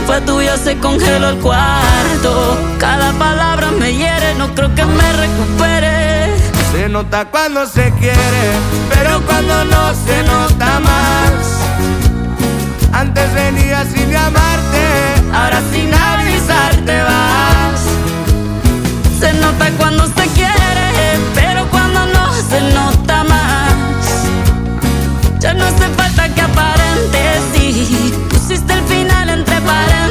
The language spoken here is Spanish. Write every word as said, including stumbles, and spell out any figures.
fue tuya se congeló el cuarto. Cada palabra me hiere, no creo que me recupere. Se nota cuando se quiere, pero cuando no se nota más. Antes venía sin llamarte